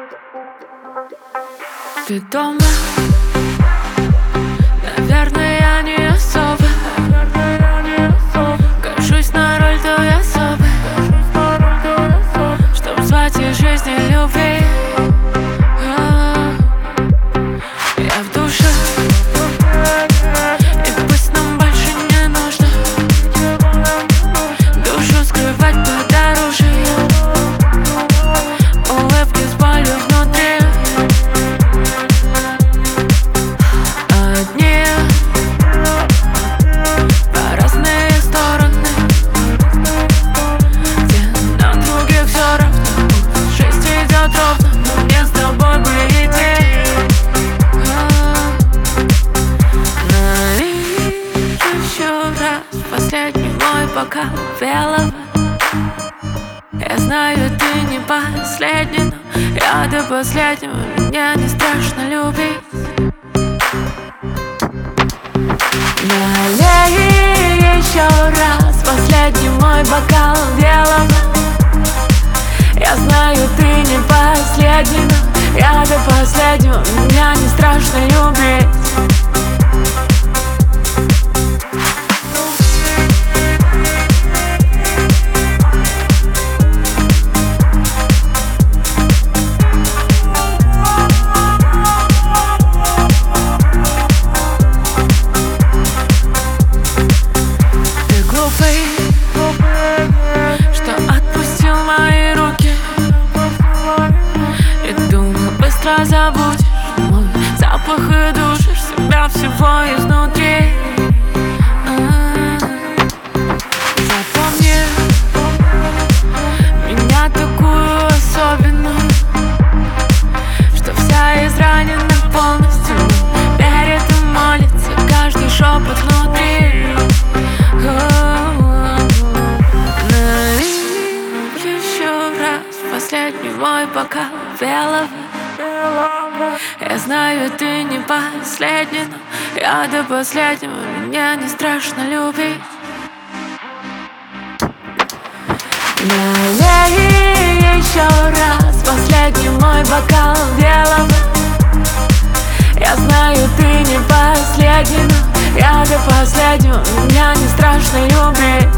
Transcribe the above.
Ты дома? Наверное, я не особо. Кажусь на роль той особы, чтоб звать из жизни любви. Я в душе, и пусть нам больше не нужно душу скрывать подороже. Улыбки с болью внутри, одни по разные стороны, где нам других все равно. Жизнь идет ровно, но мне с тобой бы идти. Налить еще раз последний мой бокал белого. Я знаю, ты не последний, но я до последнего, меня не страшно любить. Налей еще раз последний мой бокал белого. Я знаю, ты не последний, но я до последнего, меня не страшно любить. Что отпустил мои руки и думал, быстро забудешь мой запах и душишь себя всего изнутри. Запомни меня такую особенную, что вся изранена полностью, верит и молится каждый шепот внутри. Последний мой бокал белого. Я знаю, ты не последний, но я до последнего, меня не страшно любить. Налей еще раз последний мой бокал белого. Я знаю, ты не последний, но я до последнего, меня не страшно любить.